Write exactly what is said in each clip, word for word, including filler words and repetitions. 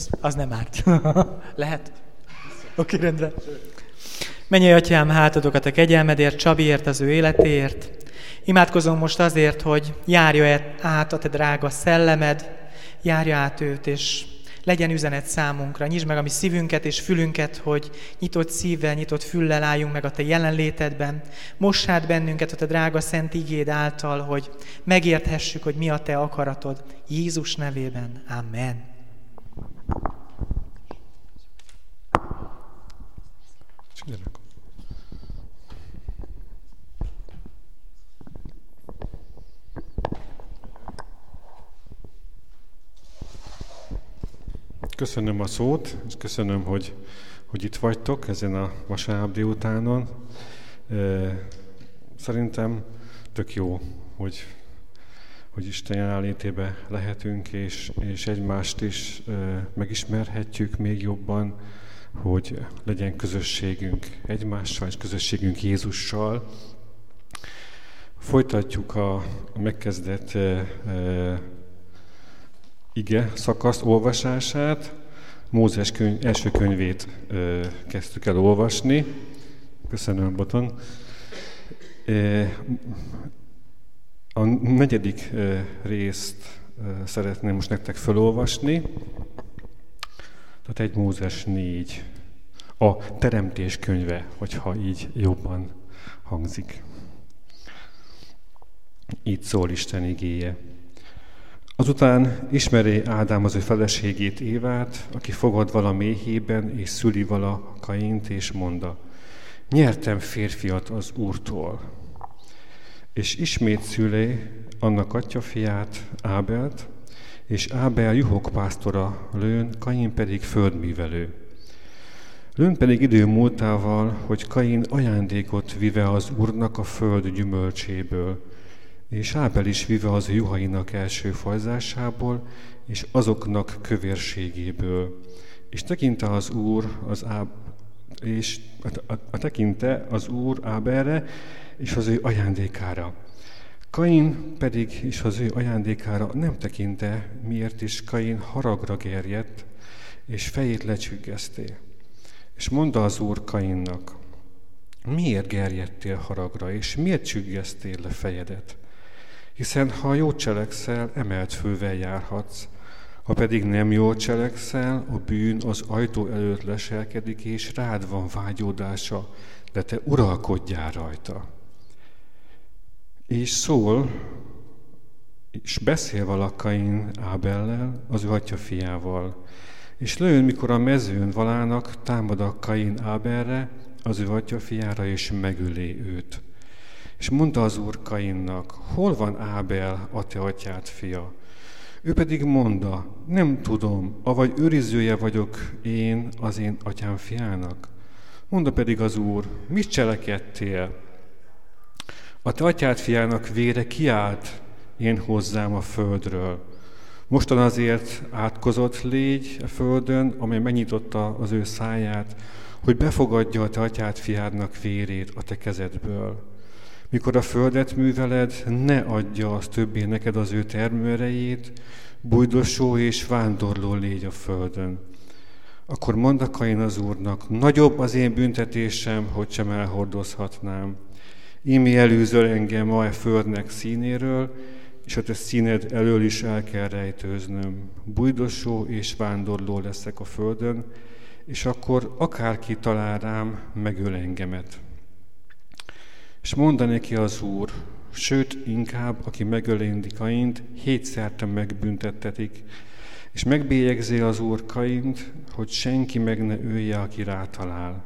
Az nem árt. Lehet? Oké, rendre. Mennyei Atyám, hátadok a te kegyelmedért, Csabiért, az ő életéért. Imádkozom most azért, hogy járja át a te drága szellemed, járja át őt, és legyen üzenet számunkra. Nyisd meg a mi szívünket és fülünket, hogy nyitott szívvel, nyitott füllel álljunk meg a te jelenlétedben. Moss át bennünket a te drága szent igéd által, hogy megérthessük, hogy mi a te akaratod. Jézus nevében. Amen. Köszönöm a szót, és köszönöm, hogy, hogy itt vagytok ezen a vasárnap délutánon. Szerintem tök jó, hogy, hogy Isten jelenlétében lehetünk, és, és egymást is megismerhetjük még jobban, hogy legyen közösségünk egymással, és közösségünk Jézussal. Folytatjuk a, a megkezdett ige szakasz olvasását. Mózes könyv, első könyvét ö, kezdtük el olvasni. Köszönöm, Boton. E, a negyedik ö, részt ö, szeretném most nektek felolvasni. Tehát egy Mózes négy. A teremtés könyve, hogyha így jobban hangzik. Így szól Isten igéje. Azután ismeri Ádám az ő feleségét Évát, aki fogad vala méhében, és szüli vala Kaint, és mondta: nyertem férfiat az Úrtól. És ismét szülé annak atyafiát, Ábelt, és Ábel juhokpásztora lőn, Kain pedig földművelő. Lőn pedig idő múltával, hogy Kain ajándékot vive az Úrnak a föld gyümölcséből, és Ábel is vive az juhainak első fajzásából, és azoknak kövérségéből. És tekinte az Úr az Áb... és a, a, a tekinte az Úr Ábelre, és az ő ajándékára. Kain pedig is az ő ajándékára nem tekinte, miért is Kain haragra gerjedt, és fejét lecsüggeszté. És mondta az Úr Kainnak: miért gerjedtél haragra, és miért csüggesztél le fejedet? Hiszen ha jól cselekszel, emelt fővel járhatsz, ha pedig nem jól cselekszel, a bűn az ajtó előtt leselkedik, és rád van vágyódása, de te uralkodjál rajta. És szól, és beszél vala Kain Ábellel, az ő atyafiával. És lőn, mikor a mezőn valának, támad a Kain Ábelre, az ő atyafiára, és megöli őt. És mondta az Úr Kainnak: hol van Ábel, a te atyád fia? Ő pedig mondta: nem tudom, avagy őrizője vagyok én az én atyám fiának. Mondta pedig az Úr: mit cselekedtél? A te atyád fiának vére kiállt én hozzám a földről. Mostan azért átkozott légy a földön, amely megnyitotta az ő száját, hogy befogadja a te atyád fiádnak vérét a te kezedből. Mikor a földet műveled, ne adja az többé neked az ő termőerejét, bujdosó és vándorló légy a földön. Akkor mondta Kain az Úrnak: nagyobb az én büntetésem, hogy sem elhordozhatnám. Ímé elűzöl engem a földnek színéről, és a te színed elől is el kell rejtőznöm. Bujdosó és vándorló leszek a földön, és akkor akárki talál rám, megöl engemet. És mondta neki az Úr: sőt, inkább, aki megöléndi Kaint, hétszerte megbüntettetik, és megbélyegzi az Úr Kaint, hogy senki meg ne ölje, aki rátalál.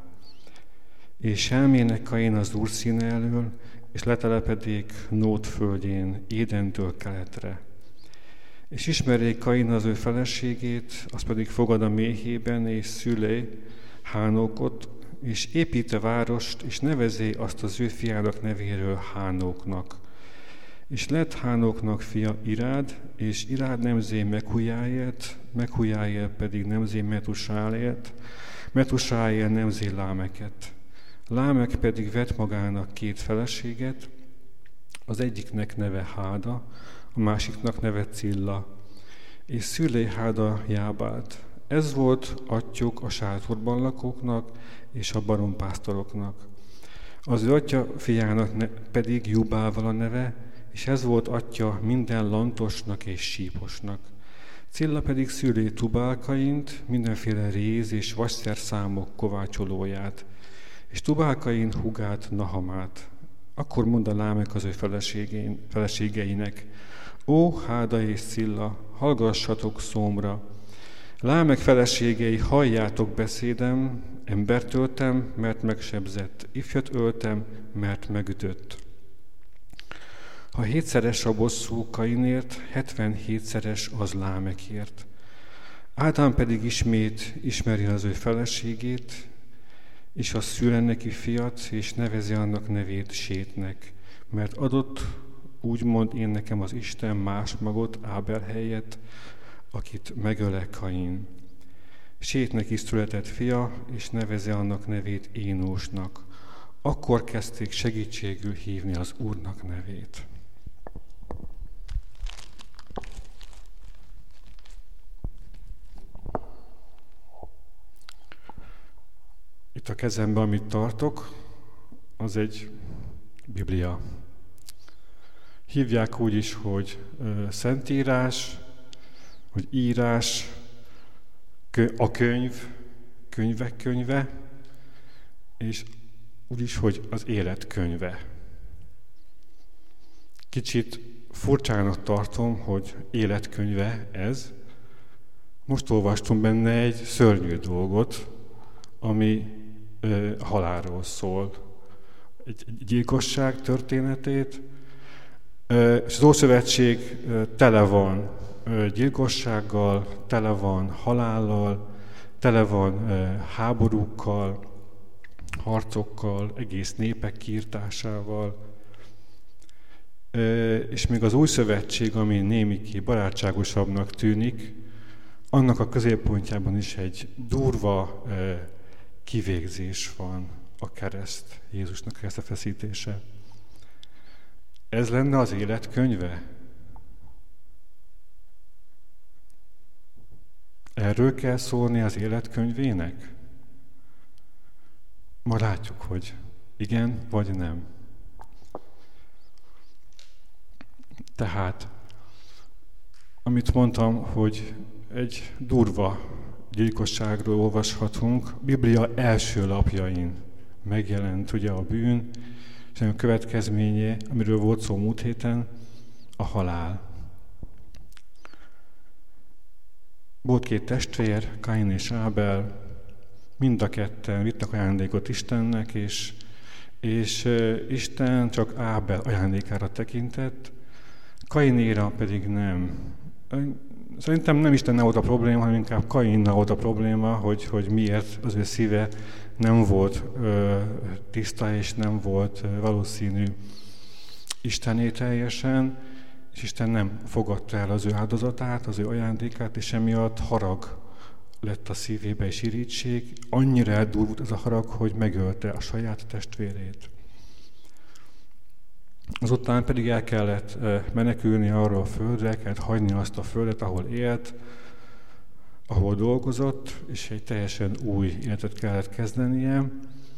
És elmének Kain az Úr színe elől, és letelepedik Nód földjén, Édentől keletre. És ismerjék Kain az ő feleségét, az pedig fogad a méhében, és szülé Hánókot, és építe várost, és nevezé azt az ő fiának nevéről Hánóknak. És lett Hánóknak fia Irád, és Irád nemzé Mekhujáért, Mekhujáért pedig nemzé Metusáért, Metusáért nemzé Lámeket. Lámek pedig vett magának két feleséget, az egyiknek neve Háda, a másiknak neve Cilla, és szülé Háda Jábát, Ez volt atyjuk a sátorban lakóknak és a barompásztoroknak. Az ő atya fiának ne, pedig Jubálval a neve, és ez volt atya minden lantosnak és síposnak. Cilla pedig szülé Tubálkaint, mindenféle réz és vasszerszámok kovácsolóját, és Tubálkain hugát Nahamát. Akkor mondta Lámek az ő feleségeinek: Ó, Háda és Cilla, hallgassatok szómra! Lámek feleségei, halljátok beszédem, embert öltem, mert megsebzett, ifjat öltem, mert megütött. Ha hétszeres a bosszú Kainért, hetvenhétszeres az Lámekért. Ádám pedig ismét ismeri az ő feleségét, és az szül neki fiat, és nevezi annak nevét Sétnek, mert adott, úgymond én nekem az Isten más magot Ábel helyett, akit megöle Kain. Sétnek is született fia, és nevezi annak nevét Énósnak. Akkor kezdték segítségül hívni az Úrnak nevét. Itt a kezemben, amit tartok, az egy Biblia. Hívják úgy is, hogy ö, szentírás, hogy írás, kö, a könyv, könyvek könyve, és úgy is, hogy az élet könyve. Kicsit furcsának tartom, hogy életkönyve ez. Most olvastunk benne egy szörnyű dolgot, ami ö, halálról szól. Egy, egy gyilkosság történetét, ö, és az Ószövetség ö, tele van ö, gyilkossággal, tele van halállal, tele van ö, háborúkkal, harcokkal, egész népek kiirtásával. Ö, és még az Új Szövetség, ami némiké barátságosabbnak tűnik, annak a középpontjában is egy durva ö, kivégzés van, a kereszt, Jézusnak keresztfeszítése. Ez lenne az életkönyve? Erről kell szólni az életkönyvének? Ma látjuk, hogy igen vagy nem. Tehát, amit mondtam, hogy egy durva gyilkosságról olvashatunk, a Biblia első lapjain megjelent ugye a bűn, és a következménye, amiről volt szó múlt héten, a halál. Volt két testvér, Kain és Ábel, mind a ketten vittek ajándékot Istennek, és, és Isten csak Ábel ajándékára tekintett, Kainéra pedig nem. Szerintem nem Istennel volt a probléma, hanem inkább Kainnal volt a probléma, hogy, hogy miért az ő szíve nem volt ö, tiszta, és nem volt ö, valószínű Istené teljesen, és Isten nem fogadta el az ő áldozatát, az ő ajándékát, és emiatt harag lett a szívébe és irítség. Annyira eldurvult ez a harag, hogy megölte a saját testvérét. Azután pedig el kellett menekülni arra a földre, el kellett hagyni azt a földet, ahol élt, ahol dolgozott, és egy teljesen új életet kellett kezdenie,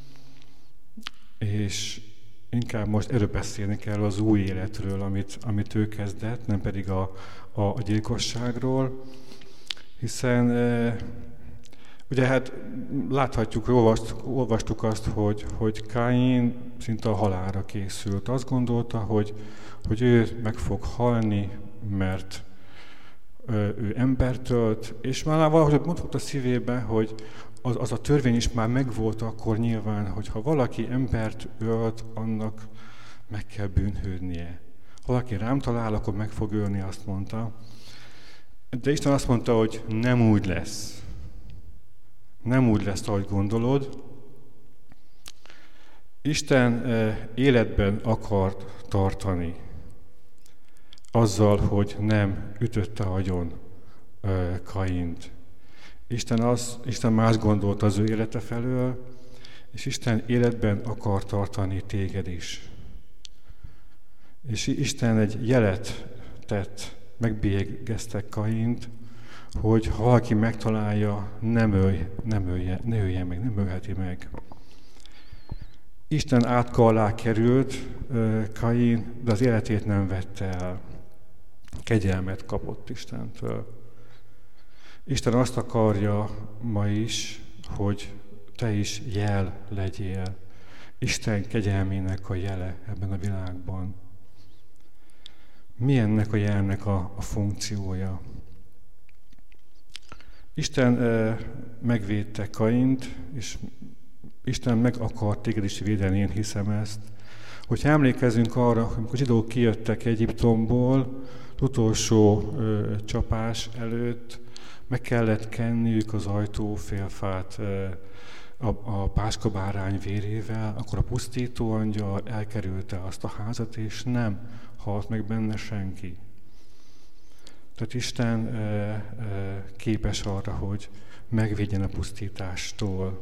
és inkább most erről beszélni kell az új életről, amit, amit ő kezdett, nem pedig a, a, a gyilkosságról, hiszen e, ugye hát láthatjuk, olvastuk, olvastuk azt, hogy, hogy Káin szinte a halálra készült. Azt gondolta, hogy, hogy ő meg fog halni, mert ő embert ölt, és már valahogy mondott a szívébe, hogy az, az a törvény is már megvolt akkor nyilván, hogy ha valaki embert ölt, annak meg kell bűnhődnie. Ha valaki rám talál, akkor meg fog ölni, azt mondta. De Isten azt mondta, hogy nem úgy lesz. Nem úgy lesz, ahogy gondolod. Isten életben akart tartani azzal, hogy nem ütötte agyon Kaint. Isten, az, Isten más gondolt az ő élete felől, és Isten életben akar tartani téged is. És Isten egy jelet tett, megbélyegezte Kaint, hogy ha valaki megtalálja, nem, ölj, nem ölje, ne ölje meg, nem ölheti meg. Isten átka alá került Kain, de az életét nem vette el. Kegyelmet kapott Istentől. Isten azt akarja ma is, hogy te is jel legyél. Isten kegyelmének a jele ebben a világban. Mi ennek a jelnek a, a funkciója? Isten e, megvédte Kaint, és Isten meg akart téged is védeni, én hiszem ezt. Hogyha emlékezünk arra, amikor a zsidók kijöttek Egyiptomból, az utolsó ö, csapás előtt meg kellett kenniük az ajtófélfát ö, a, a páskabárány vérével, akkor a pusztító angyal elkerülte azt a házat, és nem halt meg benne senki. Tehát Isten ö, ö, képes arra, hogy megvédjen a pusztítástól.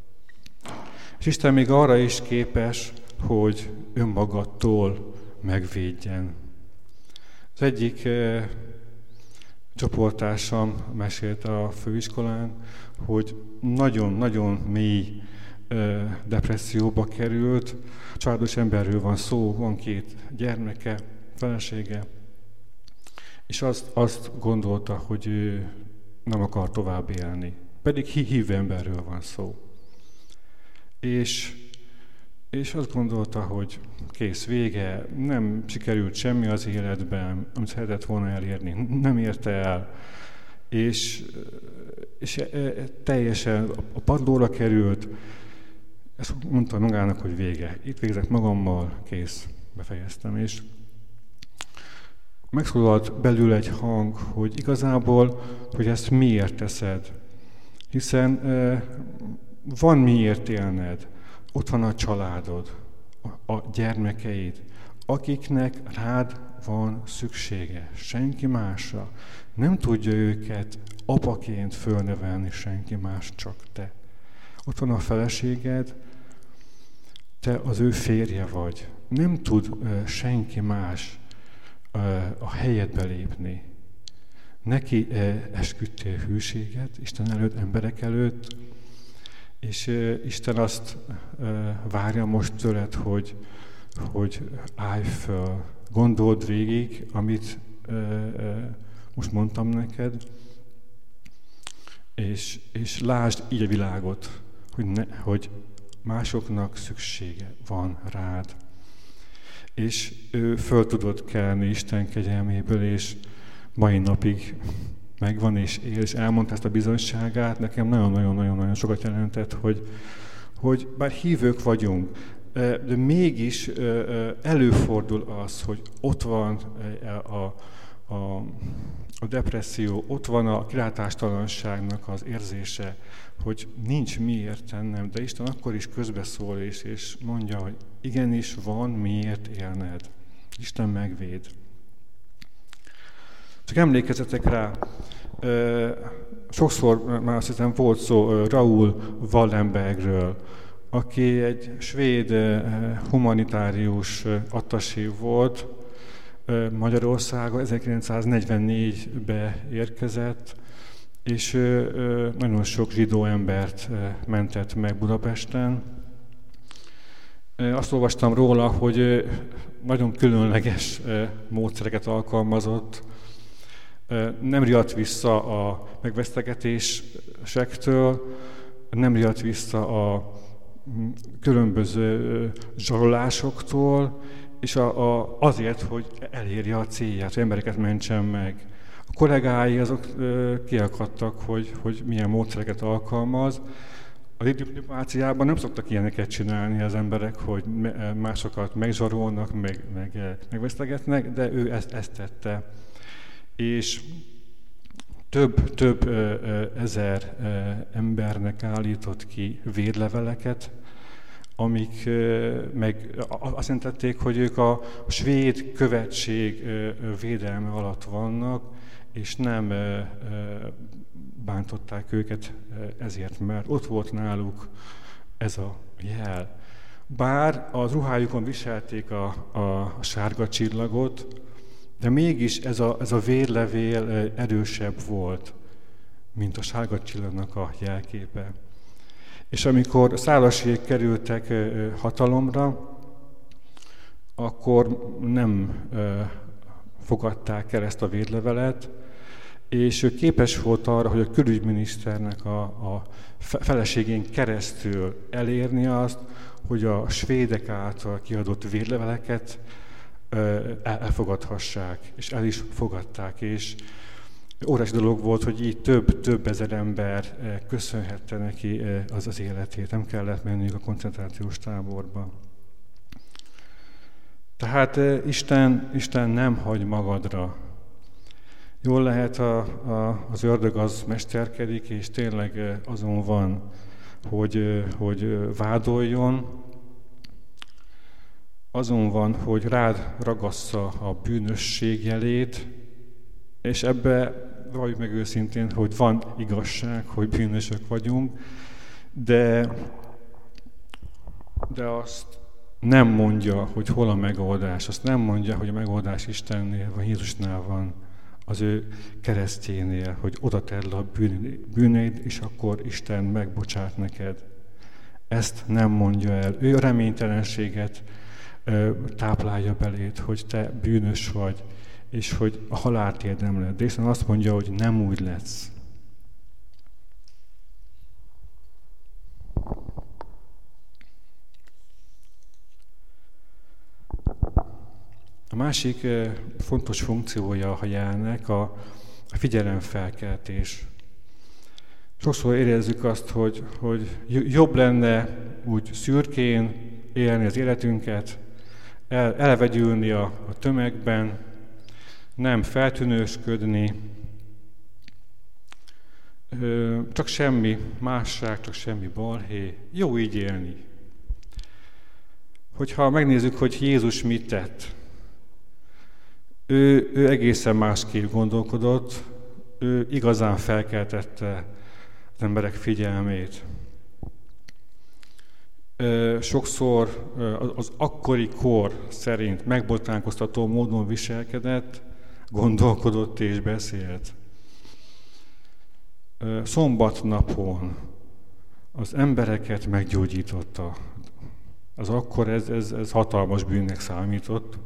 És Isten még arra is képes, hogy önmagadtól megvédjen. Az egyik eh, csoporttársam mesélt a főiskolán, hogy nagyon-nagyon mély eh, depresszióba került. Családos emberről van szó, van két gyermeke, felesége, és azt, azt gondolta, hogy ő nem akar tovább élni. Pedig hívő emberről van szó. És, és azt gondolta, hogy kész, vége, nem sikerült semmi az életben, amit szeretett volna elérni, nem érte el, és, és teljesen a padlóra került, ezt mondta magának, hogy vége. Itt végzek magammal, kész, befejeztem, és megszólalt belül egy hang, hogy igazából, hogy ezt miért teszed, hiszen van miért élned, ott van a családod, a gyermekeid, akiknek rád van szüksége, senki másra. Nem tudja őket apaként fölnevelni senki más, csak te. Ott van a feleséged, te az ő férje vagy. Nem tud uh, senki más uh, a helyedbe lépni. Neki uh, esküdtél hűséget, Isten előtt, emberek előtt, és uh, Isten azt uh, várja most tőled, hogy, hogy állj föl, gondold végig, amit uh, uh, most mondtam neked, és, és lásd így a világot, hogy, ne, hogy másoknak szüksége van rád. És ő föl tudott kelni Isten kegyelméből, és mai napig megvan és él, és elmondta ezt a bizonyságát. Nekem nagyon-nagyon-nagyon sokat jelentett, hogy, hogy bár hívők vagyunk, de mégis előfordul az, hogy ott van a, a, a depresszió, ott van a kilátástalanságnak az érzése, hogy nincs miért tennem, de Isten akkor is közbeszól és, és mondja, hogy igenis van miért élned. Isten megvéd. Csak emlékezzetek rá, sokszor már azt hiszem volt szó Raoul Wallenbergről, aki egy svéd humanitárius attasé volt, Magyarországon ezerkilencszáznegyvennégyben érkezett, és nagyon sok zsidó embert mentett meg Budapesten. Azt olvastam róla, hogy nagyon különleges módszereket alkalmazott, nem riadt vissza a megvesztegetésektől, nem riadt vissza a különböző zsarolásoktól, és a, a, azért, hogy elérje a célját, hogy embereket mentsen meg. A kollégái azok ö, kiakadtak, hogy, hogy milyen módszereket alkalmaz. A diplomáciában nem szoktak ilyeneket csinálni az emberek, hogy másokat megzsarolnak, meg, meg, megvesztegetnek, de ő ezt, ezt tette. És több, több ö, ö, ezer ö, embernek állított ki védleveleket, amik ö, meg azt jelentették, hogy ők a svéd követség ö, védelme alatt vannak, és nem ö, ö, bántották őket ezért, mert ott volt náluk ez a jel. Bár az ruhájukon viselték a, a, a sárga csillagot, de mégis ez a, ez a vérlevél erősebb volt. mint a sárga csillagnak a jelképe. És amikor szálasék kerültek hatalomra, akkor nem fogadták el ezt a védlevelet, és ő képes volt arra, hogy a külügyminiszternek a, a feleségén keresztül elérni azt, hogy a svédek által kiadott védleveleket elfogadhassák, és el is fogadták, és óriási dolog volt, hogy így több, több ezer ember köszönhette neki az az életét, nem kellett menniük a koncentrációs táborba. Tehát Isten, Isten nem hagy magadra. Jól lehet a, a, az ördög az mesterkedik, és tényleg azon van, hogy, hogy vádoljon, azon van, hogy rád ragassza a bűnösség jelét, és ebbe valljuk meg őszintén, hogy van igazság, hogy bűnösök vagyunk, de, de azt nem mondja, hogy hol a megoldás. Azt nem mondja, hogy a megoldás Istennél vagy Jézusnál van, az ő keresztjénél, hogy oda tedd le a bűneid, és akkor Isten megbocsát neked. Ezt nem mondja el. Ő a reménytelenséget ö, táplálja beléd, hogy te bűnös vagy, és hogy a halált érdemled. De Isten azt mondja, hogy nem úgy lesz. A másik fontos funkciója a jelnek a figyelemfelkeltés. Sokszor érezzük azt, hogy, hogy jobb lenne úgy szürkén élni az életünket, el, elvegyülni a, a tömegben, nem feltűnősködni, csak semmi másság, csak semmi balhé, jó így élni. Hogyha megnézzük, hogy Jézus mit tett, Ő, ő egészen másképp gondolkodott, ő igazán felkeltette az emberek figyelmét. Sokszor az akkori kor szerint megbotánkoztató módon viselkedett, gondolkodott és beszélt. Szombatnapon az embereket meggyógyította. Az akkor ez, ez, ez hatalmas bűnnek számított.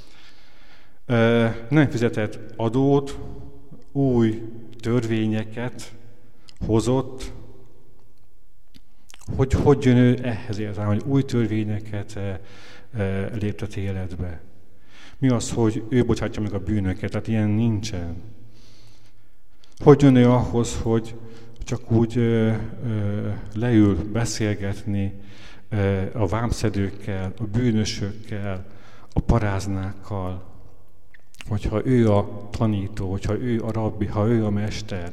Nem fizetett adót, új törvényeket hozott. Hogy, hogy jön ő ehhez értem, hogy új törvényeket léptet életbe? Mi az, hogy ő bocsátja meg a bűnöket? Tehát ilyen nincsen. Hogy jön ő ahhoz, hogy csak úgy ö, ö, leül beszélgetni ö, a vámszedőkkel, a bűnösökkel, a paráznákkal, hogyha ő a tanító, hogyha ő a rabbi, ha ő a mester.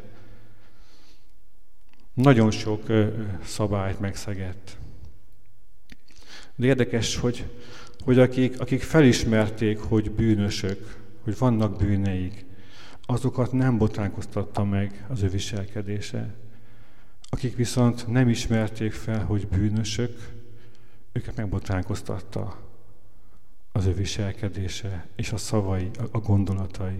Nagyon sok ö, szabályt megszegett. De érdekes, hogy, hogy akik, akik felismerték, hogy bűnösök, hogy vannak bűneik, azokat nem botránkoztatta meg az ő viselkedése. Akik viszont nem ismerték fel, hogy bűnösök, őket megbotránkoztatta az ő viselkedése és a szavai, a gondolatai.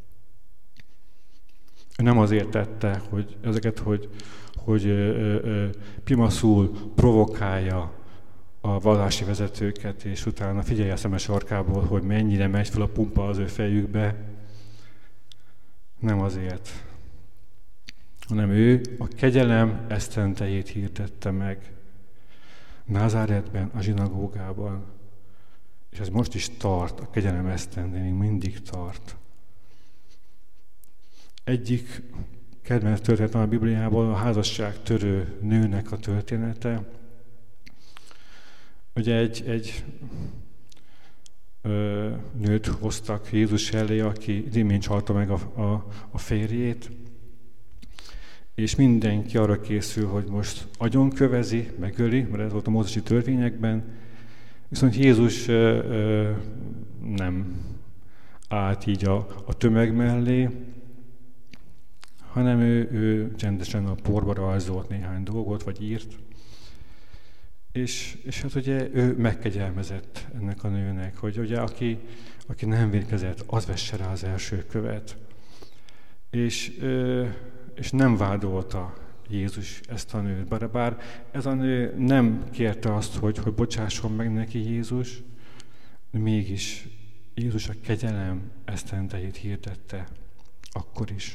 Ő nem azért tette, hogy ezeket, hogy, hogy ö, ö, pimaszul provokálja a vallási vezetőket, és utána figyelje a szemes arkából, hogy mennyire megy fel a pumpa az ő fejükbe. Nem azért, hanem ő a kegyelem esztendejét hirdette meg Názáretben, a zsinagógában. És ez most is tart, a kegyelem esztendén, még mindig tart. Egyik kedvenc történet a Bibliából a házasság törő nőnek a története. Ugye egy, egy ö, nőt hoztak Jézus elé, aki imént csalta meg a, a, a férjét, és mindenki arra készül, hogy most agyonkövezi, megöli, mert ez volt a mózesi törvényekben, viszont Jézus ö, ö, nem állt így a, a tömeg mellé, hanem ő, ő csendesen a porba rajzolt néhány dolgot, vagy írt. És, és hát ugye ő megkegyelmezett ennek a nőnek, hogy ugye aki, aki nem vétkezett, az vesse rá az első követ. És, és nem vádolta Jézus ezt a nőt. Bár, bár ez a nő nem kérte azt, hogy, hogy bocsásson meg neki Jézus, mégis Jézus a kegyelem esztendejét hirdette akkor is.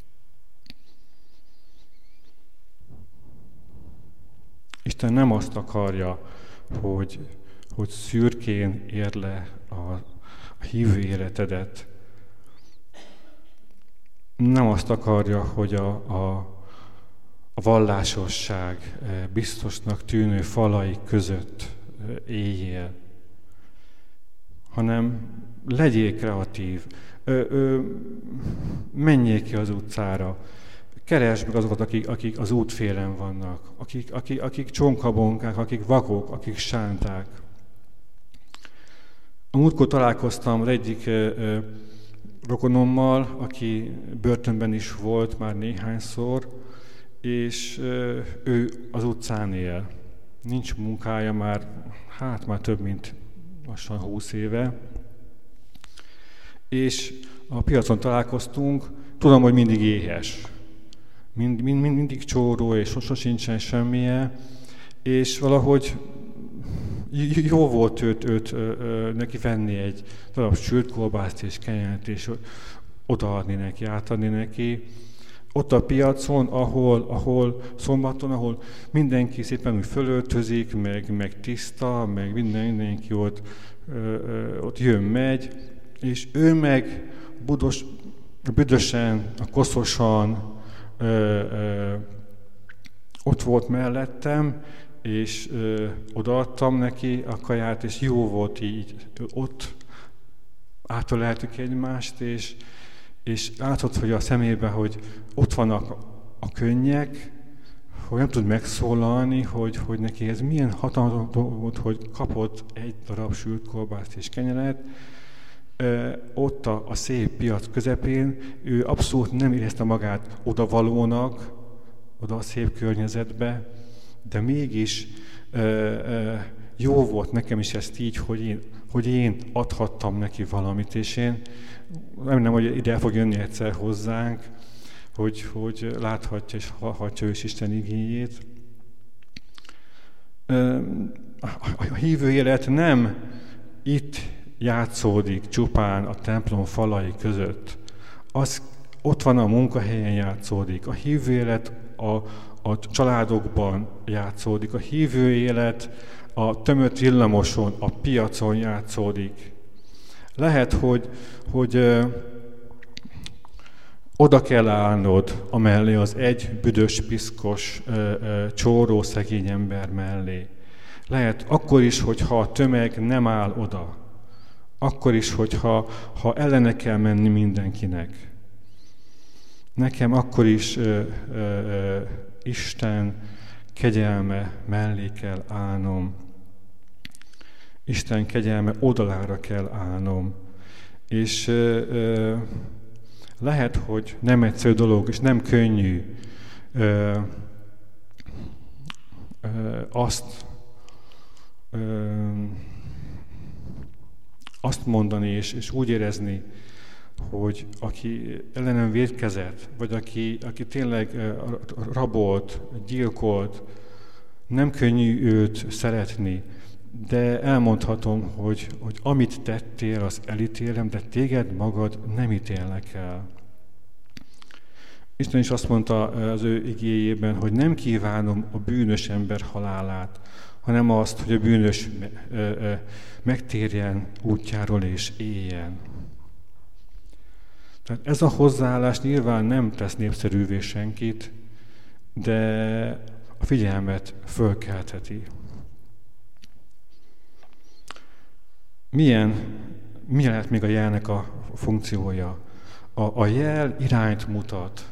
Isten nem azt akarja, hogy, hogy szürkén ér le a, a hívő életedet. Nem azt akarja, hogy a, a, a vallásosság biztosnak tűnő falai között éljél, hanem legyél kreatív, ö, ö, menjél ki az utcára, keresd meg azokat, akik, akik az útfélen vannak, akik, akik, akik csonkhabonkák, akik vakok, akik sánták. A múltkor találkoztam egyik ö, ö, rokonommal, aki börtönben is volt már néhányszor, és ö, ő az utcán él. Nincs munkája már, hát már több mint lassan húsz éve. És a piacon találkoztunk, tudom, hogy mindig éhes. Mind, mind, mindig csóró, és sosincsen semmije. És valahogy jó volt őt, őt ö, ö, neki venni egy darab sült kolbászt és kenyeret, és odaadni neki, átadni neki. Ott a piacon, ahol, ahol szombaton, ahol mindenki szépen úgy fölöltözik, meg, meg tiszta, meg minden, mindenki ott, ö, ö, ott jön, megy, és ő meg budos, büdösen, koszosan ö, ö, ott volt mellettem, és ö, odaadtam neki a kaját, és jó volt így, ott átöleltük egymást, és, és látod, hogy a szemében, hogy ott vannak a könnyek, hogy nem tud megszólalni, hogy, hogy neki ez milyen hatalmas volt, hogy kapott egy darab sült kolbászt és kenyeret. Ö, ott a, a szép piac közepén ő abszolút nem érezte magát odavalónak, oda a szép környezetbe, de mégis ö, ö, jó volt nekem is ezt így, hogy én, hogy én adhattam neki valamit, és én remélem, hogy ide el fog jönni egyszer hozzánk, hogy, hogy láthatja és hallhatja ő is Isten igéjét. Ö, a, a hívő élet nem itt játszódik csupán a templom falai között. Az ott van a munkahelyen játszódik. A hívő élet a, a családokban játszódik. A hívő élet a tömött villamoson, a piacon játszódik. Lehet, hogy, hogy ö, oda kell állnod amellé az egy büdös, piszkos, ö, ö, csóró, szegény ember mellé. Lehet akkor is, hogyha a tömeg nem áll oda. Akkor is, hogyha ha ellene kell menni mindenkinek. Nekem akkor is ö, ö, ö, Isten kegyelme mellé kell állnom. Isten kegyelme oldalára kell állnom. És ö, ö, lehet, hogy nem egyszerű dolog, és nem könnyű ö, ö, azt ö, azt mondani, és, és úgy érezni, hogy aki ellenem vétkezett, vagy aki, aki tényleg rabolt, gyilkolt, nem könnyű őt szeretni, de elmondhatom, hogy, hogy amit tettél, az elítélem, de téged magad nem ítélnek el. Isten is azt mondta az ő igéjében, hogy nem kívánom a bűnös ember halálát, hanem azt, hogy a bűnös megtérjen útjáról és éljen. Tehát ez a hozzáállás nyilván nem tesz népszerűvé senkit, de a figyelmet fölkeltheti. Milyen, mi lehet még a jelnek a funkciója? A, a jel irányt mutat.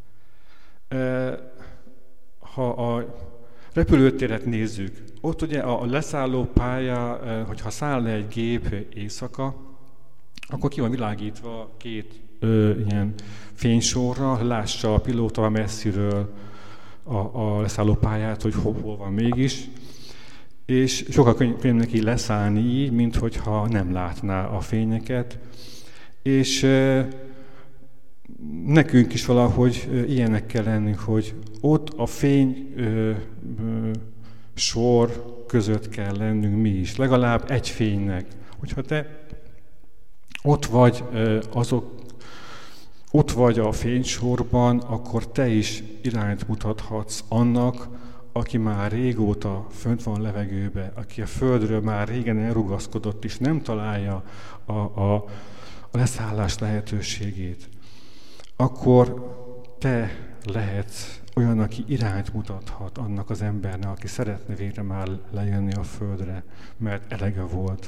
Ha a repülőtéret nézzük, ott ugye a leszálló pálya, hogyha száll le egy gép éjszaka, akkor ki van világítva két ö, ilyen fénysorra, lássa a pilóta messziről a, a leszálló pályát, hogy hol, hol van mégis. És sokkal könnyebb neki leszállni így, mint hogyha nem látná a fényeket. És ö, nekünk is valahogy ilyenek kell lennünk, hogy ott a fény ö, ö, sor között kell lennünk mi is, legalább egy fénynek. Hogyha te ott vagy ö, azok, ott vagy a fénysorban, akkor te is irányt mutathatsz annak, aki már régóta fönt van a levegőbe, aki a földről már régen elrugaszkodott, és nem találja a, a, a leszállás lehetőségét, akkor te lehetsz olyan, aki irányt mutathat annak az embernek, aki szeretne végre már lejönni a földre, mert elege volt.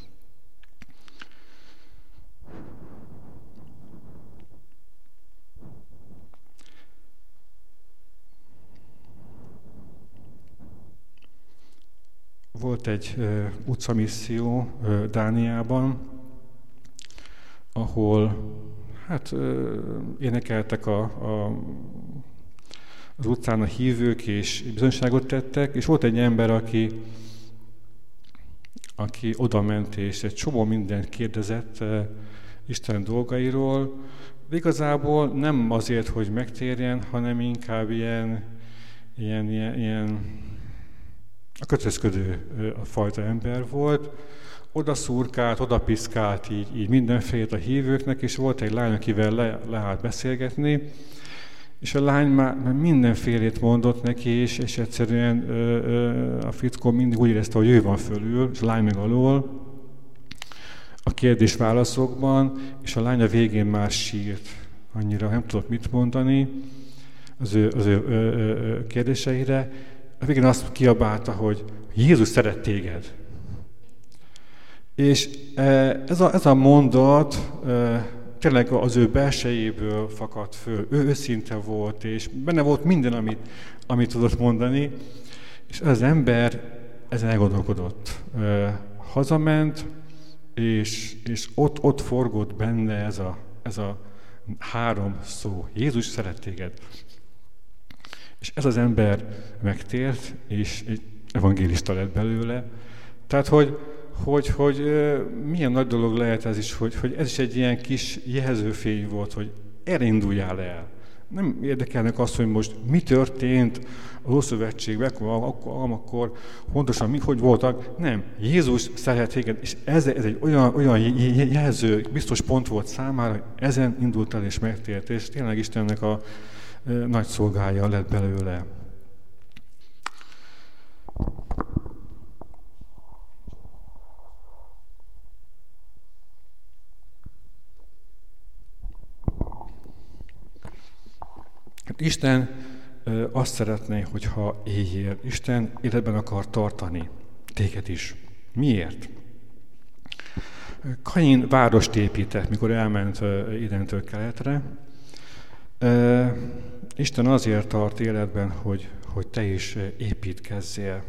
Volt egy uh, utcamisszió uh, Dániában, ahol hát uh, énekeltek a, a, az utcán a hívők, és bizonyságot tettek, és volt egy ember, aki, aki odament, és egy csomó mindent kérdezett uh, Isten dolgairól. De igazából nem azért, hogy megtérjen, hanem inkább ilyen, ilyen, ilyen, ilyen a kötözködő a fajta ember volt, oda szurkált, oda piszkált így, így mindenfélét a hívőknek, és volt egy lány, akivel le, leállt beszélgetni, és a lány már mindenfélét mondott neki, és, és egyszerűen ö, ö, a fickó mindig úgy érezte, hogy ő van fölül, és a lány meg alól a kérdés-válaszokban, és a lány a végén már sírt, annyira nem tudott mit mondani az ő, az ő ö, ö, kérdéseire. A végén azt kiabálta, hogy Jézus szeret téged. És ez a, ez a mondat tényleg az ő belsejéből fakadt föl. Ő őszinte volt, és benne volt minden, amit, amit tudott mondani. És az ember ezen elgondolkodott. Hazament, és, és ott, ott forgott benne ez a, ez a három szó. Jézus szeret téged. És ez az ember megtért, és egy evangélista lett belőle. Tehát, hogy, hogy, hogy milyen nagy dolog lehet ez is, hogy, hogy ez is egy ilyen kis jelzőfény volt, hogy erre induljál el. Nem érdekelnek azt, hogy most mi történt az Ószövetségben, akkor, akkor, akkor pontosan mi, hogy voltak. Nem, Jézus szeret téged, és ez, ez egy olyan, olyan jelző, biztos pont volt számára, hogy ezen indult el és megtért, és tényleg Istennek a nagy szolgája lett belőle. Hát Isten azt szeretné, hogyha éljél. Isten életben akar tartani téged is. Miért? Kain várost épített, mikor elment identől keletre. Isten azért tart életben, hogy, hogy te is építkezzél.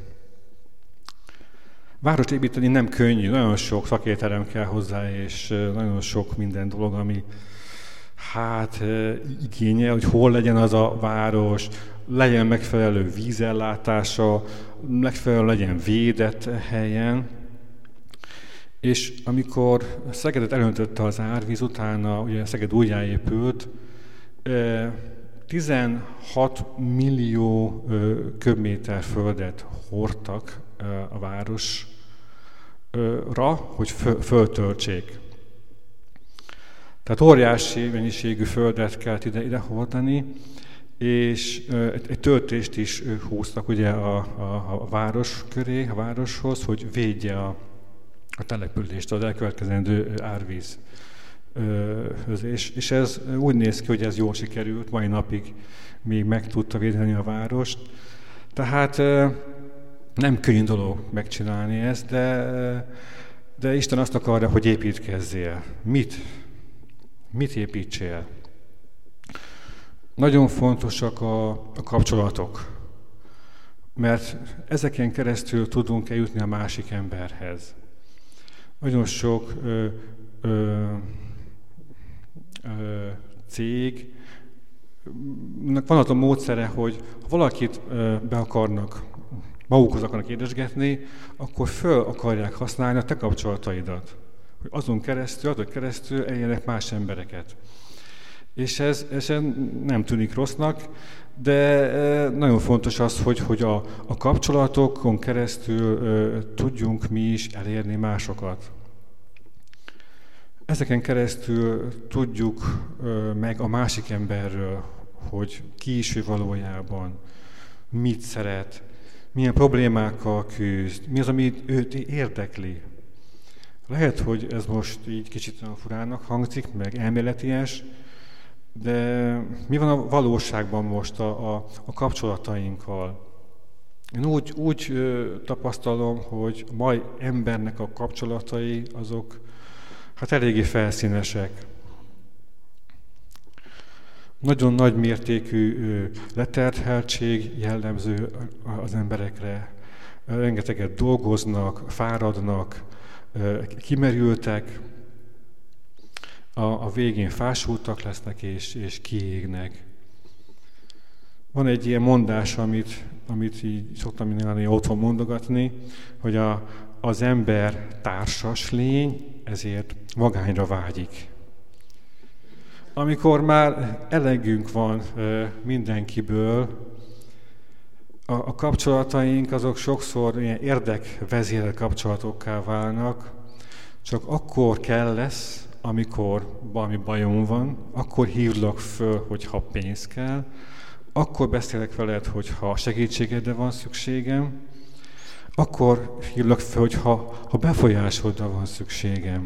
Várost építeni nem könnyű, nagyon sok szakértelem kell hozzá, és nagyon sok minden dolog, ami hát igénye, hogy hol legyen az a város, legyen megfelelő vízellátása, megfelelő legyen védett helyen. És amikor Szegedet elöntötte az árvíz, utána ugye Szeged újjáépült, tizenhat millió köbméter földet hordtak a városra, hogy föltöltsék. Tehát óriási mennyiségű földet kellett ide, ide hordani, és egy töltést is húztak ugye a, a, a város köré, a városhoz, hogy védje a, a települést az elkövetkezendő árvíz. És, és ez úgy néz ki, hogy ez jól sikerült, mai napig még meg tudta védeni a várost. Tehát nem könnyű dolog megcsinálni ezt, de, de Isten azt akarja, hogy építkezzél. Mit? Mit építsél? Nagyon fontosak a, a kapcsolatok, mert ezeken keresztül tudunk eljutni a másik emberhez. Nagyon sok ö, ö, ö, cég, van az a módszere, hogy ha valakit ö, be akarnak, magukhoz akarnak édesgetni, akkor föl akarják használni a te kapcsolataidat. Hogy azon keresztül, azon keresztül elérnek más embereket. És ez, ez nem tűnik rossznak, de nagyon fontos az, hogy, hogy a, a kapcsolatokon keresztül uh, tudjunk mi is elérni másokat. Ezeken keresztül tudjuk uh, meg a másik emberről, hogy ki is ő valójában, mit szeret, milyen problémákkal küzd, mi az, ami őt érdekli. Lehet, hogy ez most így kicsit furának hangzik, meg elméleties, de mi van a valóságban most a, a, a kapcsolatainkkal? Én úgy, úgy ö, tapasztalom, hogy a mai embernek a kapcsolatai azok hát eléggé felszínesek. Nagyon nagy mértékű ö, leterheltség jellemző az emberekre. Rengeteget dolgoznak, fáradnak, ö, kimerültek, A, a végén fásultak lesznek és, és kiégnek. Van egy ilyen mondás, amit, amit így szoktam mindenki otthon mondogatni, hogy a, az ember társas lény, ezért magányra vágyik. Amikor már elegünk van mindenkiből, a, a kapcsolataink azok sokszor ilyen érdekvezérelt kapcsolatokká válnak, csak akkor kell lesz, amikor valami bajom van, akkor hívlak föl, hogyha pénz kell, akkor beszélek veled, hogyha segítségedre van szükségem, akkor hívlak föl, hogyha ha befolyásodra van szükségem.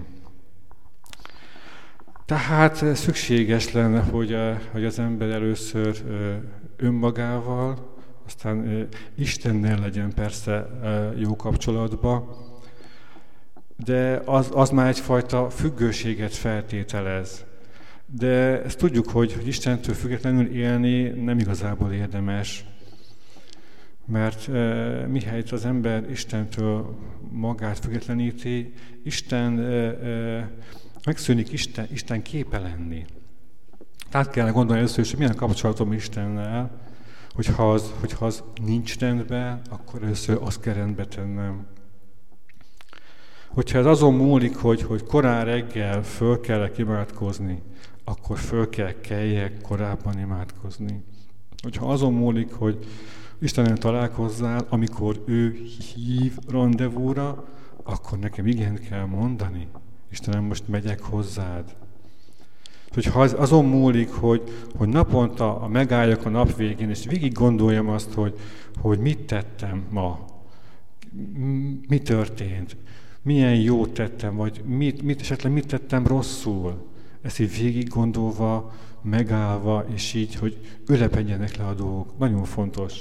Tehát szükséges lenne, hogy, hogy az ember először önmagával, aztán Istennel legyen persze jó kapcsolatban, de az, az már egyfajta függőséget feltételez. De ezt tudjuk, hogy, hogy Istentől függetlenül élni nem igazából érdemes, mert e, mihelyt az ember Istentől magát függetleníti, Isten e, e, megszűnik Isten, Isten képe lenni. Tehát kellene gondolni először is, hogy milyen kapcsolatom Istennel, hogyha az, hogyha az nincs rendben, akkor először azt kell rendbe tennem. Hogyha ez azon múlik, hogy, hogy korán reggel föl kell imádkozni, akkor föl kell keljek korábban imádkozni. Hogyha azon múlik, hogy Istennel találkozzál, amikor ő hív randevúra, akkor nekem igent kell mondani. Istenem, most megyek hozzád. Hogyha az azon múlik, hogy, hogy naponta megálljak a nap végén, és végig gondoljam azt, hogy, hogy mit tettem ma, mi történt, milyen jót tettem, vagy mit, mit, esetleg mit tettem rosszul. Ezt így végig gondolva, megállva, és így, hogy ülepedjenek le a dolgok. Nagyon fontos.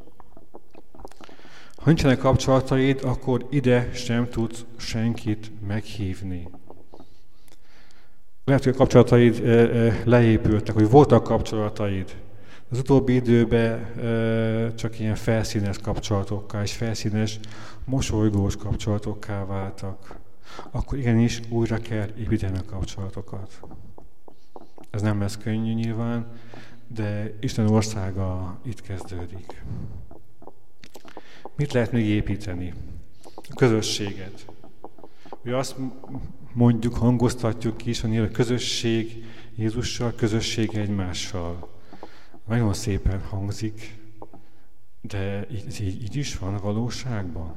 Ha nincsenek kapcsolataid, akkor ide sem tudsz senkit meghívni. Lehet, hogy a kapcsolataid leépültek, hogy voltak kapcsolataid. Az utóbbi időben csak ilyen felszínes kapcsolatokká és felszínes, mosolygós kapcsolatokká váltak. Akkor igenis újra kell építeni a kapcsolatokat. Ez nem lesz könnyű nyilván, de Isten országa itt kezdődik. Mit lehet még építeni? A közösséget. Ugye azt mondjuk, hangoztatjuk is, hogy a közösség Jézussal, közösség egymással. Nagyon szépen hangzik, de így, így is van a valóságban.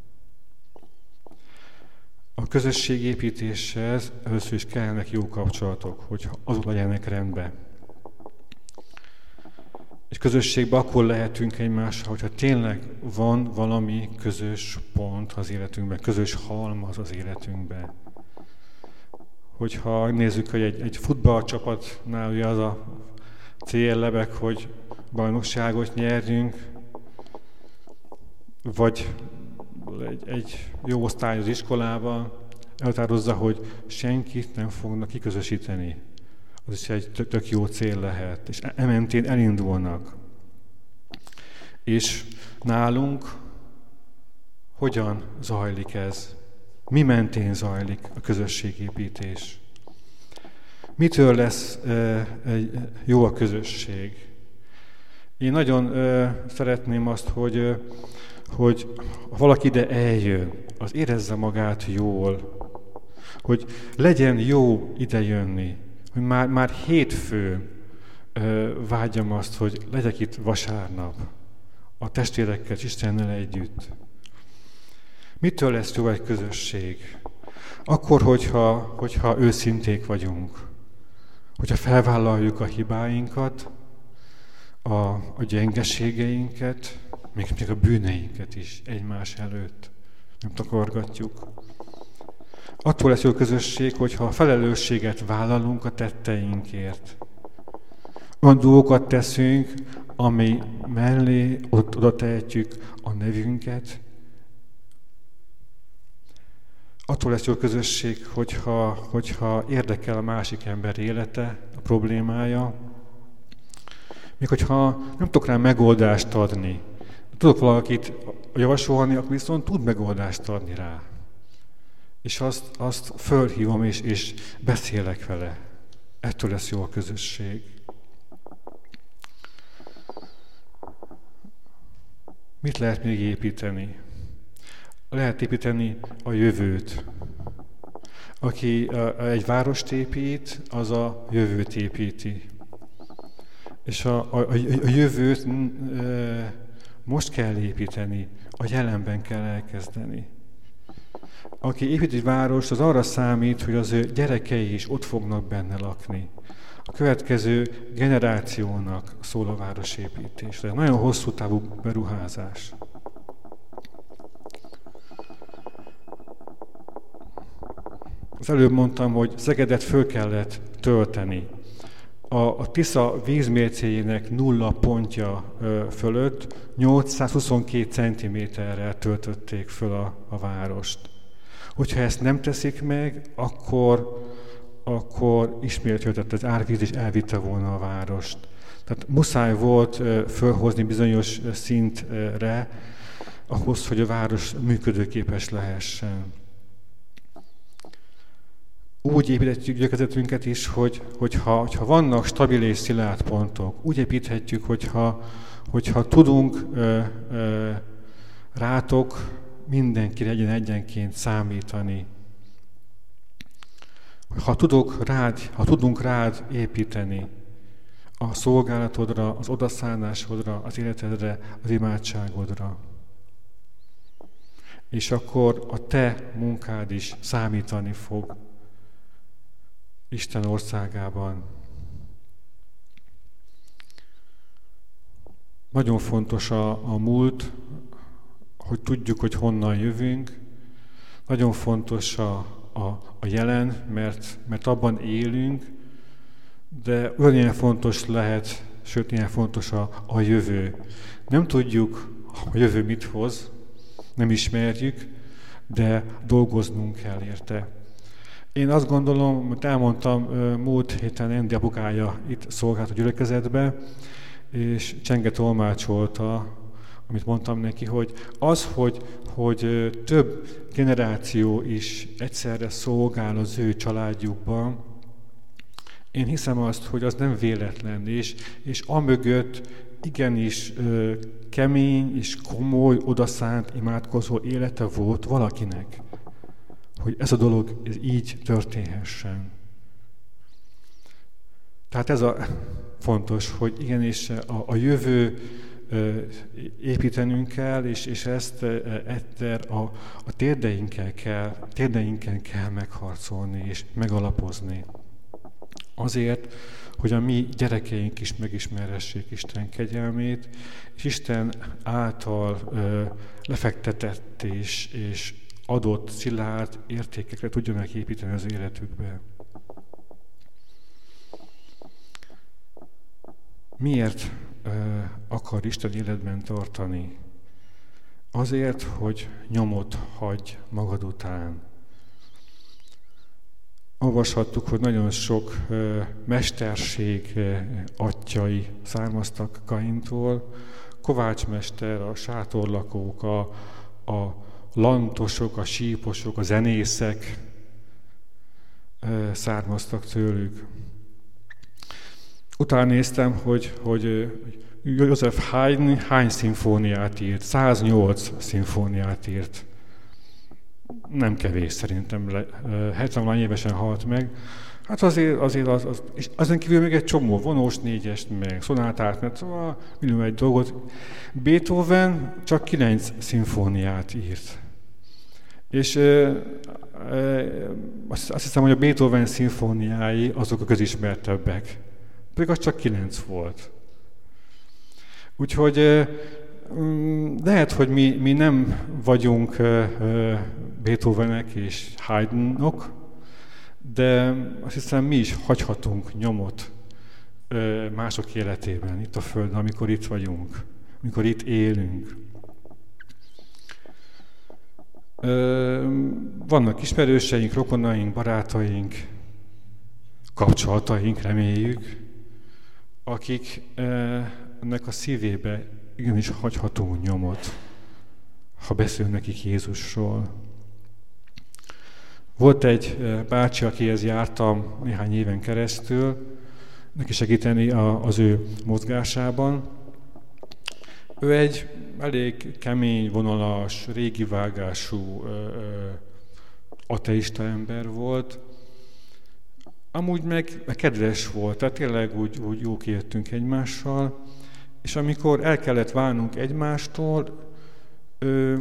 A közösségépítéshez először is kellnek jó kapcsolatok, hogy azok legyenek rendben. Egy közösségben akkor lehetünk egymással, hogyha tényleg van valami közös pont az életünkben, közös halmaz az életünkben. Hogyha nézzük, hogy egy, egy futballcsapatnál ugye az a cél lebeg, hogy bajnokságot nyerjünk, vagy egy, egy jó osztály az iskolában elhatározza, hogy senkit nem fognak kiközösíteni. Az is egy tök, tök jó cél lehet, és ementén elindulnak. És nálunk hogyan zajlik ez? Mi mentén zajlik a közösségépítés? Mitől lesz e, egy jó a közösség? Én nagyon e, szeretném azt, hogy, e, hogy valaki ide eljön, az érezze magát jól, hogy legyen jó idejönni, hogy már, már hétfőn vágyam azt, hogy legyek itt vasárnap, a testvérekkel, Istennel együtt. Mitől lesz jó egy közösség? Akkor, hogyha, hogyha őszinték vagyunk, hogyha felvállaljuk a hibáinkat, a, a gyengeségeinket, még, még a bűneinket is egymás előtt nem takargatjuk. Attól lesz jó közösség, hogyha a felelősséget vállalunk a tetteinkért. Olyan dolgokat teszünk, ami mellé oda tehetjük a nevünket. Attól lesz jó közösség, hogyha, hogyha érdekel a másik ember élete, a problémája. Még hogyha nem tudok rá megoldást adni, tudok valakit javasolni, akkor viszont tud megoldást adni rá. És azt, azt fölhívom, és, és beszélek vele. Ettől lesz jó a közösség. Mit lehet még építeni? Lehet építeni a jövőt. Aki egy várost épít, az a jövőt építi. És a, a, a jövőt e, most kell építeni, a jelenben kell elkezdeni. Aki épít egy várost, az arra számít, hogy az ő gyerekei is ott fognak benne lakni. A következő generációnak szól a városépítés. Ez nagyon hosszú távú beruházás. Az előbb mondtam, hogy Szegedet föl kellett tölteni. A, a Tisza vízmércéjének nulla pontja ö, fölött nyolcszázhuszonkettő centiméterrel töltötték föl a, a várost. Hogyha ezt nem teszik meg, akkor, akkor ismét jöttett az árvíz, és elvitte volna a várost. Tehát muszáj volt ö, fölhozni bizonyos szintre, ahhoz, hogy a város működőképes lehessen. Úgy építhetjük gyülekezetünket is, hogy, hogyha, hogyha vannak stabil és szilárd pontok, úgy építhetjük, hogyha, hogyha tudunk ö, ö, rátok mindenkire egyen egyenként számítani. Ha, tudok rád, ha tudunk rád építeni a szolgálatodra, az odaszállásodra, az életedre, az imádságodra. És akkor a te munkád is számítani fog Isten országában. Nagyon fontos a, a múlt, hogy tudjuk, hogy honnan jövünk. Nagyon fontos a, a, a jelen, mert, mert abban élünk, de ugyanilyen fontos lehet, sőt, ilyen fontos a, a jövő. Nem tudjuk, a jövő mit hoz, nem ismerjük, de dolgoznunk kell érte. Én azt gondolom, amit elmondtam, múlt héten Endi apukája itt szolgált a gyülekezetbe, és Csenge tolmácsolta, amit mondtam neki, hogy az, hogy, hogy több generáció is egyszerre szolgál az ő családjukban, én hiszem azt, hogy az nem véletlen, és, és amögött igenis ö, kemény és komoly, odaszánt, imádkozó élete volt valakinek, hogy ez a dolog ez így történhessen. Tehát ez a fontos, hogy igenis a, a jövő ö, építenünk kell, és, és ezt egyszer a, a térdeinkkel kell, térdeinken kell megharcolni és megalapozni. Azért, hogy a mi gyerekeink is megismerhessék Isten kegyelmét, és Isten által ö, lefektetett és, és adott szilárd értékekre tudjanak építeni az életükbe. Miért ö, akar Isten életben tartani? Azért, hogy nyomot hagyj magad után. Olvashattuk, hogy nagyon sok ö, mesterség ö, atyai származtak Kaintól. Kovácsmester, a sátorlakók, a, a lantosok, a síposok, a zenészek ö, származtak tőlük. Utána néztem, hogy, hogy József Haydn hány szimfóniát írt, száznyolc szimfóniát írt. Nem kevés szerintem, hetven évesen halt meg. Hát azért, azért az, az, és azon kívül még egy csomó vonós négyest, meg szonátát, mert szóval millió egy dolgot. Beethoven csak kilenc szimfóniát írt. És e, e, azt, azt hiszem, hogy a Beethoven szimfóniái azok a közismertebbek. Pedig az csak kilenc volt. Úgyhogy e, lehet, hogy mi, mi nem vagyunk e, Beethovenek és Haydnok, de azt hiszem, mi is hagyhatunk nyomot mások életében, itt a Földön, amikor itt vagyunk, amikor itt élünk. Vannak ismerőseink, rokonaink, barátaink, kapcsolataink, reméljük, akiknek a szívébe igenis hagyhatunk nyomot, ha beszél nekik Jézusról. Volt egy bácsi, akihez jártam néhány éven keresztül, neki segíteni az ő mozgásában. Ő egy elég kemény, vonalas, régi vágású ateista ember volt. Amúgy meg kedves volt, tehát tényleg úgy, úgy jók értünk egymással, és amikor el kellett válnunk egymástól, ő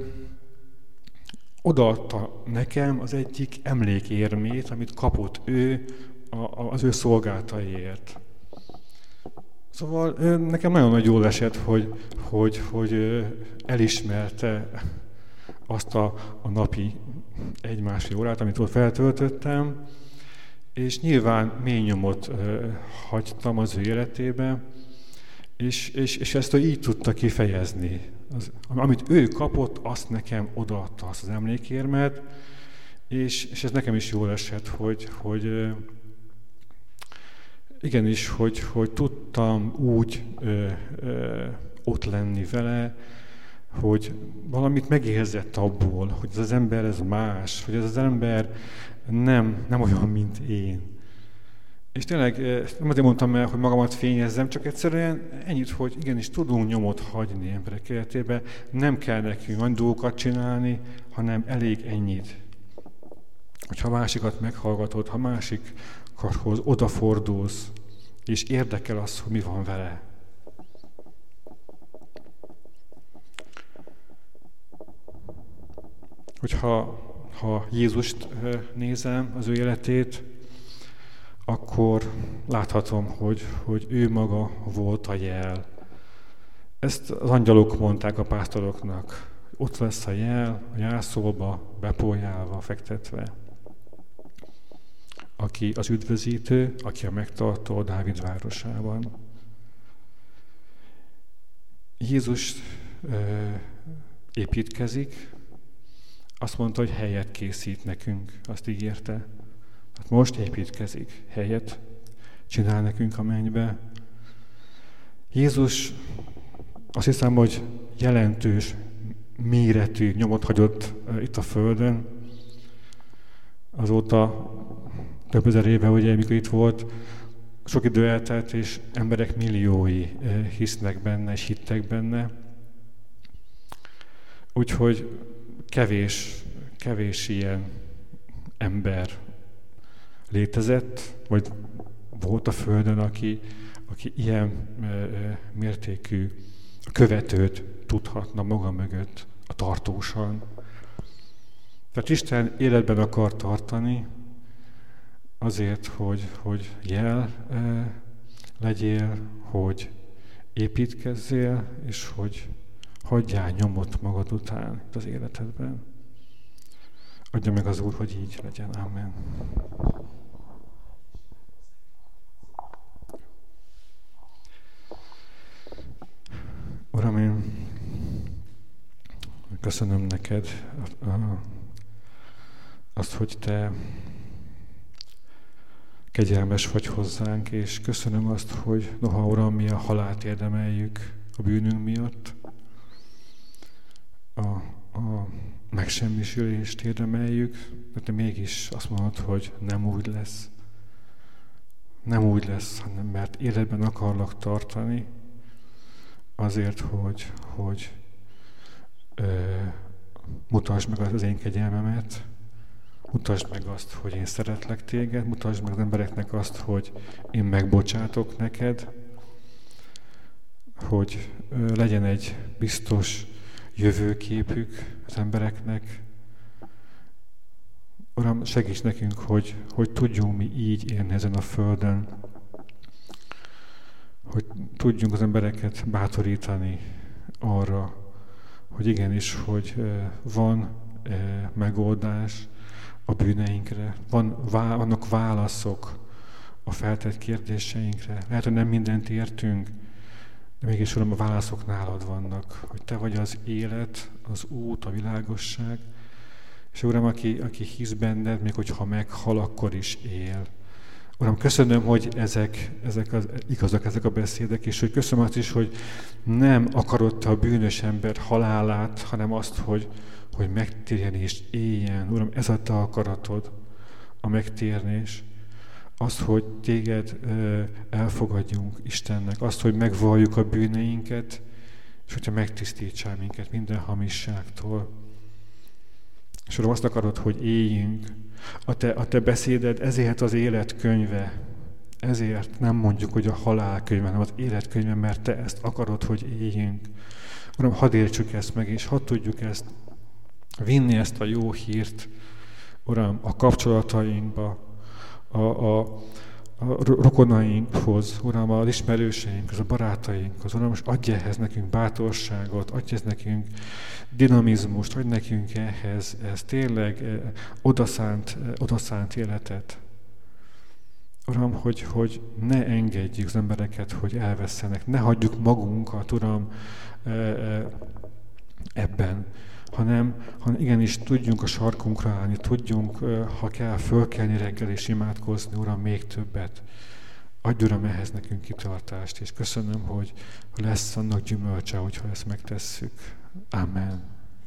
odaadta nekem az egyik emlékérmét, amit kapott ő az ő szolgáltaiért. Szóval nekem nagyon nagy jól esett, hogy, hogy, hogy elismerte azt a, a napi egy-másfél órát, amit ott feltöltöttem, és nyilván mély nyomot hagytam az ő életébe, és, és, és ezt ő így tudta kifejezni. Az, amit ő kapott, azt nekem odaadta, azt az emlékérmet, és, és ez nekem is jól esett, hogy, hogy igenis, hogy, hogy tudtam úgy ö, ö, ott lenni vele, hogy valamit megérzett abból, hogy ez az ember ez más, hogy ez az ember nem, nem olyan, mint én. És tényleg nem azért mondtam el, hogy magamat fényezzem, csak egyszerűen ennyit, hogy igenis tudunk nyomot hagyni emberek életébe, nem kell nekünk nagy dolgokat csinálni, hanem elég ennyit. Hogyha másikat meghallgatod, ha másikhoz odafordulsz, és érdekel az, hogy mi van vele. Hogyha ha Jézust nézem, az ő életét, akkor láthatom, hogy, hogy ő maga volt a jel. Ezt az angyalok mondták a pásztoroknak. Ott lesz a jel, a jászolba, bepójálva, fektetve. Aki az üdvözítő, aki a megtartó Dávid városában. Jézus ö, építkezik, azt mondta, hogy helyet készít nekünk, azt ígérte. Hát most építkezik, helyet csinál nekünk a mennybe. Jézus azt hiszem, hogy jelentős méretű nyomot hagyott itt a Földön. Azóta több ezer éve, ugye, amikor itt volt, sok idő eltelt, és emberek milliói hisznek benne, és hittek benne. Úgyhogy kevés, kevés ilyen ember létezett, vagy volt a Földön, aki, aki ilyen mértékű követőt tudhatna maga mögött a tartósan. Tehát Isten életben akar tartani, azért, hogy, hogy jel e, legyél, hogy építkezzél, és hogy hagyjál nyomot magad után az életedben. Adja meg az Úr, hogy így legyen. Amen. Uram, én köszönöm neked azt, hogy te kegyelmes vagy hozzánk, és köszönöm azt, hogy noha, Uram, mi a halált érdemeljük a bűnünk miatt, a, a megsemmisülést érdemeljük, de te mégis azt mondod, hogy nem úgy lesz. Nem úgy lesz, hanem mert életben akarlak tartani, azért, hogy, hogy ö, mutasd meg az én kegyelmemet, mutasd meg azt, hogy én szeretlek téged, mutasd meg az embereknek azt, hogy én megbocsátok neked, hogy legyen egy biztos jövőképük az embereknek. Uram, segíts nekünk, hogy, hogy tudjunk mi így élni ezen a földön, hogy tudjunk az embereket bátorítani arra, hogy igenis, hogy van megoldás a bűneinkre, van, vannak válaszok a feltett kérdéseinkre. Lehet, hogy nem mindent értünk, de mégis, Uram, a válaszok nálad vannak, hogy Te vagy az élet, az út, a világosság, és Uram, aki, aki hisz benned, még hogyha meghal, akkor is él. Uram, köszönöm, hogy ezek, ezek az, igazak ezek a beszédek, és hogy köszönöm azt is, hogy nem akarod Te a bűnös ember halálát, hanem azt, hogy, hogy megtérjen és éljen. Uram, ez a Te akaratod, a megtérnés. Azt, hogy Téged elfogadjunk Istennek, azt, hogy megvalljuk a bűneinket, és hogy Te megtisztítsál minket minden hamisságtól. És Uram, azt akarod, hogy éljünk. A te, a te beszéded ezért az életkönyve. Ezért nem mondjuk, hogy a halálkönyve, hanem az életkönyve, mert Te ezt akarod, hogy éljünk. Uram, hadd értsük ezt meg, és hadd tudjuk ezt vinni, ezt a jó hírt, Uram, a kapcsolatainkba, a, a, a rokonainkhoz, Uram, az ismerőseinkhoz, a barátainkhoz. Uram, most adj ehhez nekünk bátorságot, adj ehhez nekünk dinamizmust, adj nekünk ehhez, ez tényleg odaszánt, odaszánt életet. Uram, hogy, hogy ne engedjük az embereket, hogy elvesszenek, ne hagyjuk magunkat, Uram, ebben, hanem, hanem igenis tudjunk a sarkunkra állni, tudjunk, ha kell, fölkelni reggel és imádkozni, Uram, még többet. Adj, Uram, ehhez nekünk kitartást, és köszönöm, hogy lesz annak gyümölcse, hogyha ezt megtesszük. Amen.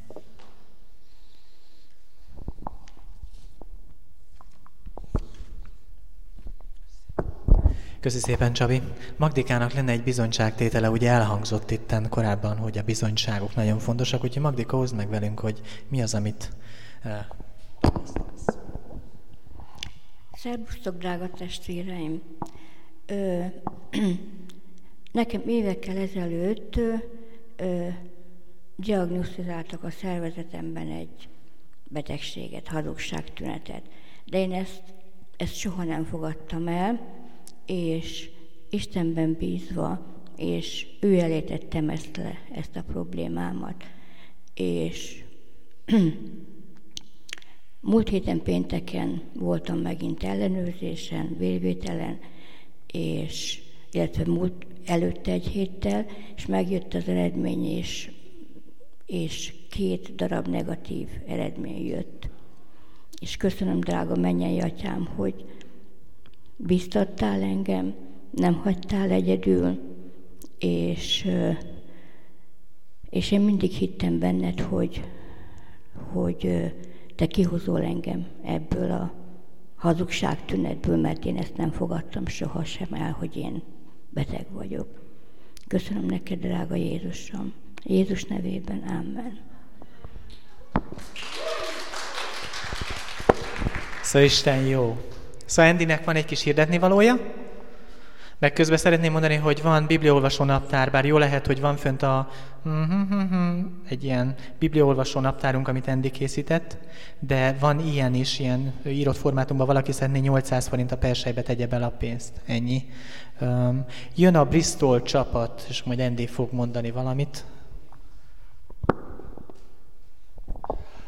Köszi szépen, Csabi. Magdikának lenne egy bizonyságtétele, ugye elhangzott itten korábban, hogy a bizonyságok nagyon fontosak, úgyhogy Magdika, hozd meg velünk, hogy mi az, amit... Szerbusztok, drága testvéreim! Ö, nekem évekkel ezelőtt ö, ö, diagnosztizáltak a szervezetemben egy betegséget, hazugságtünetet. De én ezt, ezt soha nem fogadtam el, és Istenben bízva, és ő elé tettem ezt le, ezt a problémámat. És múlt héten pénteken voltam megint ellenőrzésen, vérvételen, és, illetve múlt előtte egy héttel, és megjött az eredmény, és, és két darab negatív eredmény jött. És köszönöm, drága mennyei atyám, hogy biztattál engem, nem hagytál egyedül, és, és én mindig hittem benned, hogy, hogy te kihozol engem ebből a hazugságtünetből, mert én ezt nem fogadtam sohasem el, hogy én beteg vagyok. Köszönöm neked, drága Jézusom. Jézus nevében, amen. Szóval Isten jó. Szóval Andynek van egy kis hirdetni valója, meg közben szeretném mondani, hogy van bibliaolvasó naptár, bár jó lehet, hogy van fönt a egy ilyen bibliaolvasó naptárunk, amit Andy készített, de van ilyen is, ilyen írott formátumban, valaki szeretné nyolcszáz forint a persejbe tegye bele a pénzt. Ennyi. Jön a Bristol csapat, és majd Andy fog mondani valamit.